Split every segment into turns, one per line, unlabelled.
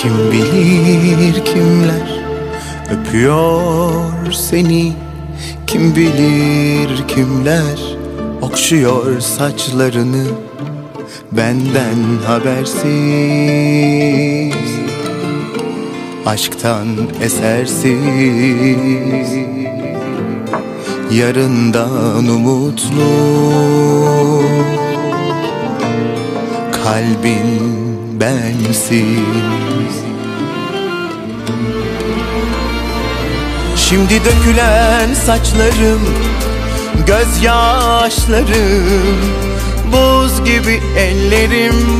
Kim bilir kimler öpüyor seni, kim bilir kimler okşuyor saçlarını benden habersiz. Aşktan esersiz, yarından umutlu, kalbin bensiz. Şimdi dökülen saçlarım, gözyaşlarım, buz gibi ellerim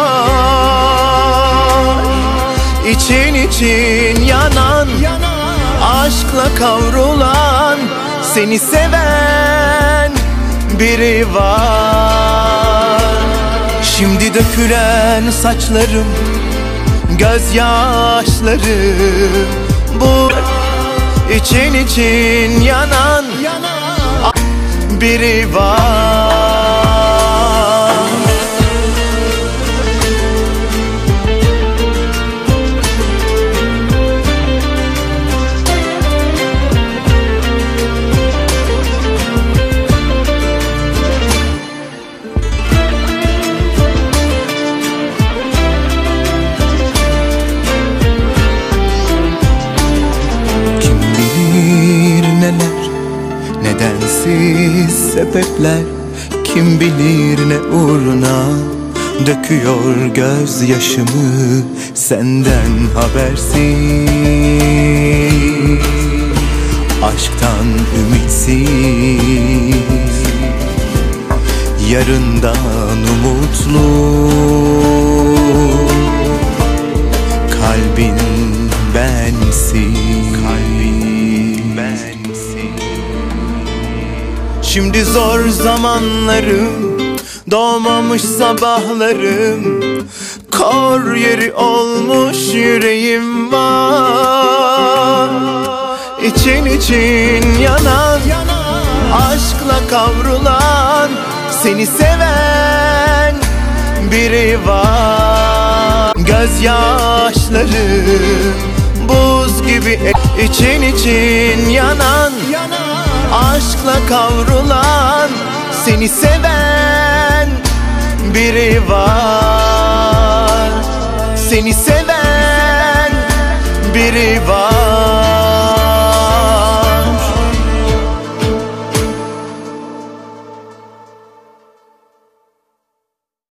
var. İçin için yanan, aşkla kavrulan, seni seven biri var. Şimdi dökülen saçlarım, gözyaşlarım, bu için için yanan biri var. Nedensiz sebepler, kim bilir ne uğruna döküyor gözyaşımı senden habersiz. Aşktan ümitsiz, yarından umutlu, kalbin bensiz. Şimdi zor zamanlarım, doğmamış sabahlarım, kor yeri olmuş yüreğim var. İçin için yanan, aşkla kavrulan, seni seven biri var. Gözyaşlarım buz gibi, için için yanan, aşkla kavrulan, seni seven biri var. Seni seven biri var.